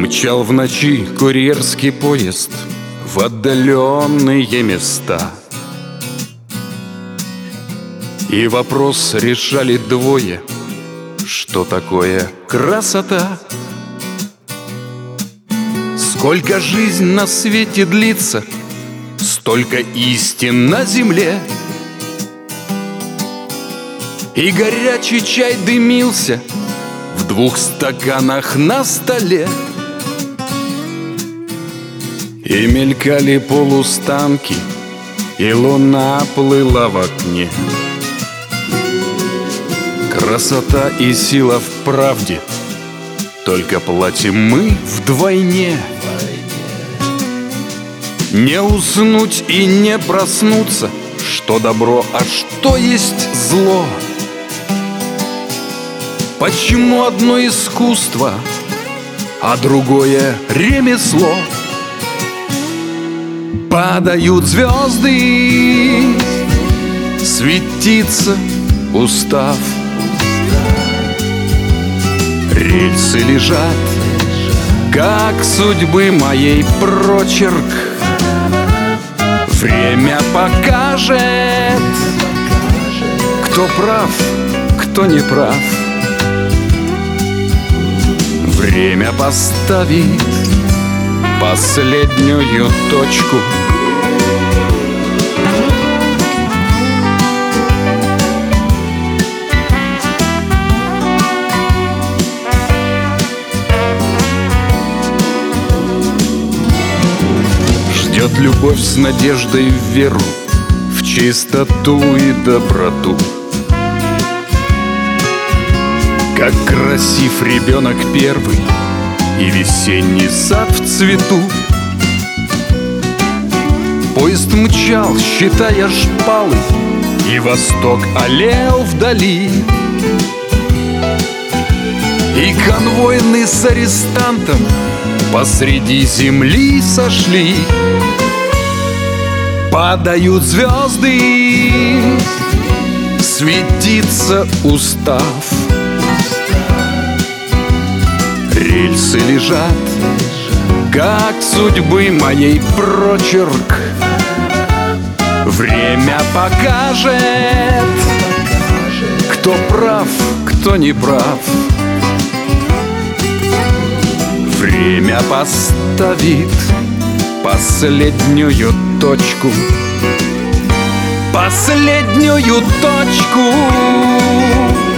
Мчал в ночи курьерский поезд в отдаленные места, и вопрос решали двое: что такое красота? Сколько жизнь на свете длится, столько истин на земле. И горячий чай дымился в 2 стаканах на столе, и мелькали полустанки, и луна плыла в окне. Красота и сила в правде, только платим мы вдвойне. Не уснуть и не проснуться, что добро, а что есть зло. Почему одно искусство, а другое ремесло? Падают звезды, светится устав. Рельсы лежат, как судьбы моей прочерк. Время покажет, кто прав, кто не прав. Время поставит последнюю точку. Ждет любовь с надеждой в веру, в чистоту и доброту. Как красив ребенок первый, и весенний сад в цвету. Поезд мчал, считая шпалы, и восток алел вдали. И конвойны с арестантом посреди земли сошли. Падают звезды, светится устав. Рельсы лежат, как судьбы моей прочерк. Время покажет, кто прав, кто не прав. Время поставит последнюю точку. Последнюю точку.